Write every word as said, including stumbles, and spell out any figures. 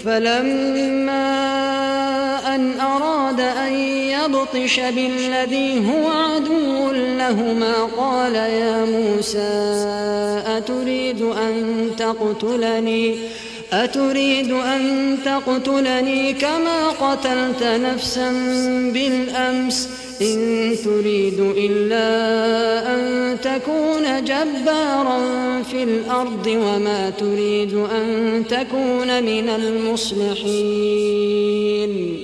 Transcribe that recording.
فلما أن أراد أن يبطش بالذي هو عدو لهما قال يا موسى أتريد أن تقتلني أتريد أن تقتلني كما قتلت نفسا بالأمس إن تريد إلا أن تكون جبارا في الأرض وما تريد أن تكون من المصلحين